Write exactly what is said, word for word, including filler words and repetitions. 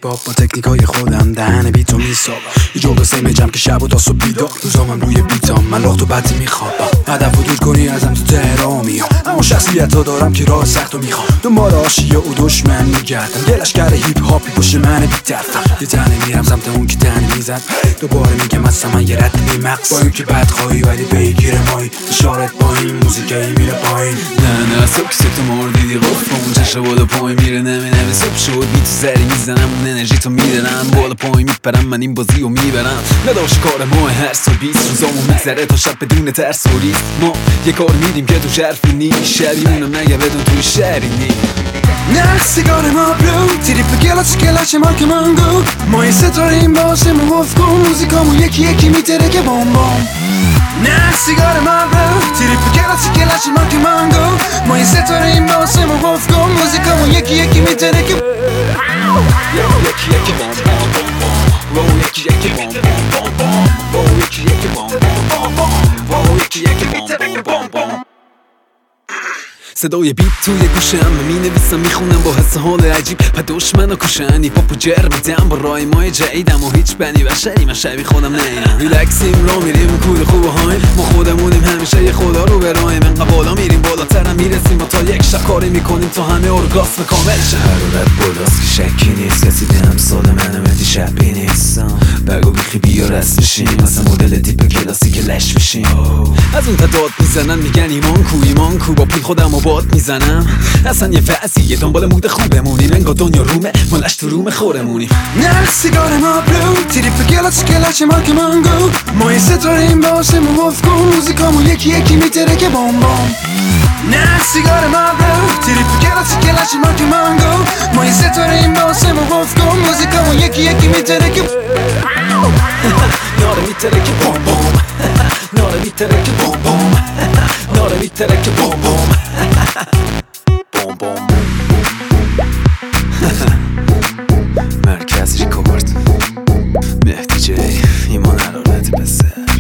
هیپ هاپ با تکنیکای خودم دهن بیتو میسابم یه جور قصه میجم که شب و تا صبح بیدار روزامم روی بیتام من لاخت و بدی میخوابم هدف رو دور کنی ازم تو تهرامی اما شخصیت ها دارم که راه سخت و میخوام دنبال آشیه و دشمن میگردم یه لشکر هیپ هاپی پشت من بی‌طرفم یه تنه میرم سمت اون که تنه میزد دوباره میگم اصلا من یه رد بیمقص با این که بدخواهی ولی بگیر مایی اشارت با این موزیکایی میره پایین نه نه صبح که ستو مردیدی قفل اون چشم بالا پایین میره نمی نمی صبح شد بی تو سری میزنم اون انرژی تو میدنم بالا پایین میپرم من این بازی رو میبرم نداشت کار ما هر سال بیست روزامون میگذره تا شب بدون ترس و ریسک ما یه کار میدیم که تو شرفی نیست شبیونم نگه بدون توی شهری نیست نه سیگار ما بلو تریپ گلاچ گلاچ مارک مانگو ما یه ستاریم باشیم و وفت کن موزیکامون یکی یکی میتره که بام بام نه سیگار ما بلو تریپ گلاچ گلاچ مارک مانگو ما یه ستاریم باشیم و وفت کن موزیکامون یکی یکی میتره که یکی یکی بام بام بام بام یکی یکی بام بام بام بام یکی یکی بام بام بام بام یکی یکی بام بام بام صدای بیت توی گوشم من مینویسم میخونم با حس حال عجیب پا دشمنو کشن هیپ هاپو جر میدم با رای مای جدیدم و هیچ بنی بشری من شبیه خودم نیم ریلکسیم را میریم کور خوبه هایم ما خودمونیم همیشه یه خدا رو برایم انقدر بالا میریم بالاترم میرسیم و تا یک شب کاری میکنیم تا همه ارگاسم کامل شه حرارت بالاست که شکی نیست کسی دم سال منم ادی شبی نیستم بگو بیخی بیا رست بشیم مثلا مدل تیپ کلاسی که لش بشیم از اون تداد میزنن میگن ایمان کو ایمان کو با پول خودم و باد میزنم اصلا یه وضعیه دنبال مود خوبمونیم انگار دنیا رومه مالش تو روم خورمونیم نه سیگار ما بلو تریپ گلاچ گلاچ مارک مانگو ما یه ستاریم باشیم و وفت کن موزیکامون یکی یکی میتره که بام بام نه سیگار ما بلو تریپ گلاچ گلاچ مارک مانگو ما یه ستاریم باشیم و وفت کن موزیکامون یکی یکی میتره که ناره میتره که بام بام ناره میتره که بام بام ناره میتره که بام بام بام بام مرکز ریکورد مهدی جی ایمان حرارت پسر